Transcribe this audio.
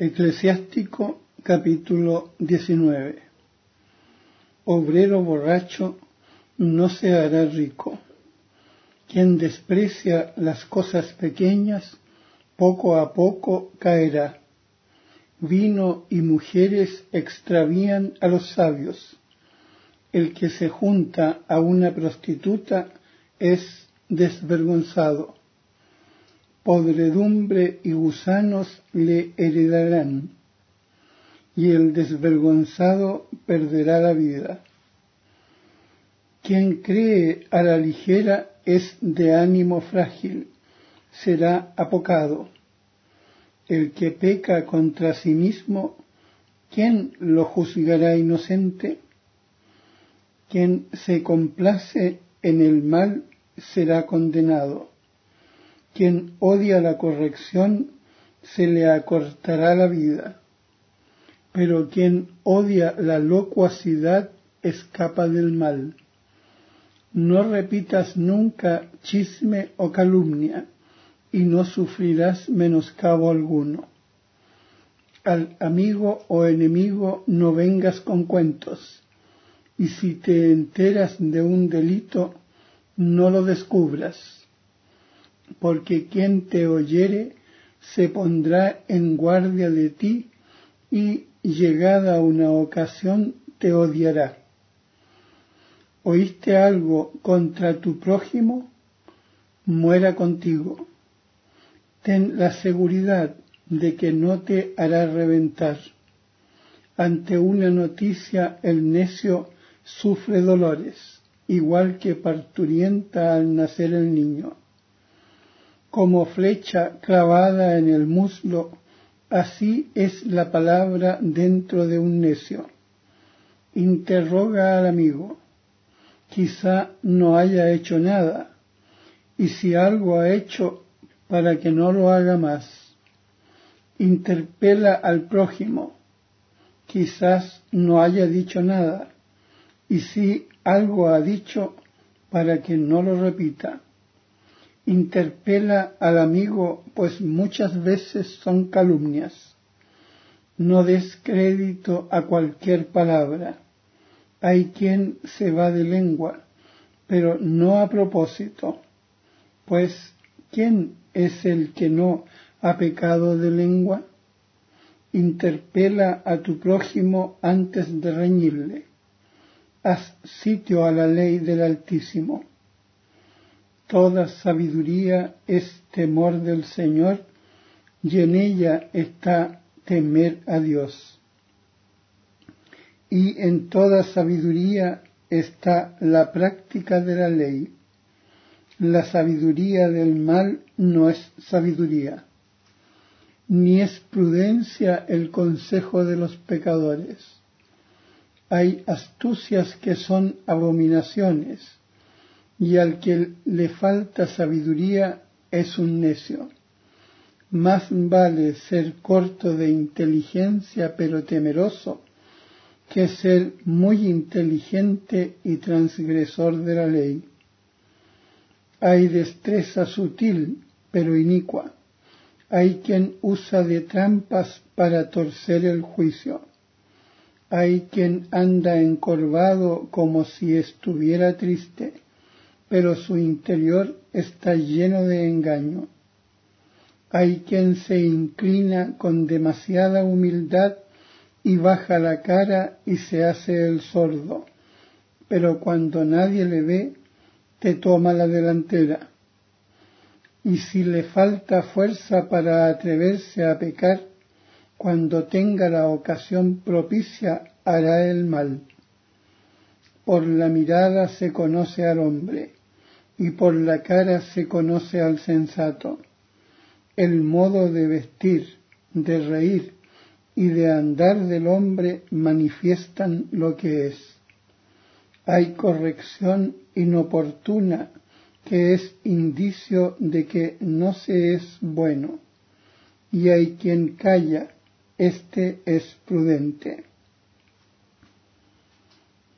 Eclesiástico capítulo 19. Obrero borracho no se hará rico. Quien desprecia las cosas pequeñas, poco a poco caerá. Vino y mujeres extravían a los sabios. El que se junta a una prostituta es desvergonzado. Podredumbre y gusanos le heredarán, y el desvergonzado perderá la vida. Quien cree a la ligera es de ánimo frágil, será apocado. El que peca contra sí mismo, ¿quién lo juzgará inocente? Quien se complace en el mal será condenado. Quien odia la corrección, se le acortará la vida. Pero quien odia la locuacidad, escapa del mal. No repitas nunca chisme o calumnia, y no sufrirás menoscabo alguno. Al amigo o enemigo no vengas con cuentos, y si te enteras de un delito, no lo descubras. Porque quien te oyere se pondrá en guardia de ti y, llegada una ocasión, te odiará. ¿Oíste algo contra tu prójimo? Muera contigo. Ten la seguridad de que no te hará reventar. Ante una noticia el necio sufre dolores, igual que parturienta al nacer el niño. Como flecha clavada en el muslo, así es la palabra dentro de un necio. Interroga al amigo, quizá no haya hecho nada, y si algo ha hecho, para que no lo haga más. Interpela al prójimo, quizás no haya dicho nada, y si algo ha dicho, para que no lo repita. Interpela al amigo, pues muchas veces son calumnias. No des crédito a cualquier palabra. Hay quien se va de lengua, pero no a propósito. Pues, ¿quién es el que no ha pecado de lengua? Interpela a tu prójimo antes de reñirle. Haz sitio a la ley del Altísimo. Toda sabiduría es temor del Señor, y en ella está temer a Dios. Y en toda sabiduría está la práctica de la ley. La sabiduría del mal no es sabiduría, ni es prudencia el consejo de los pecadores. Hay astucias que son abominaciones, y al que le falta sabiduría es un necio. Más vale ser corto de inteligencia pero temeroso, que ser muy inteligente y transgresor de la ley. Hay destreza sutil pero inicua. Hay quien usa de trampas para torcer el juicio. Hay quien anda encorvado como si estuviera triste, pero su interior está lleno de engaño. Hay quien se inclina con demasiada humildad y baja la cara y se hace el sordo, pero cuando nadie le ve, te toma la delantera. Y si le falta fuerza para atreverse a pecar, cuando tenga la ocasión propicia hará el mal. Por la mirada se conoce al hombre, y por la cara se conoce al sensato. El modo de vestir, de reír y de andar del hombre manifiestan lo que es. Hay corrección inoportuna que es indicio de que no se es bueno, y hay quien calla, este es prudente.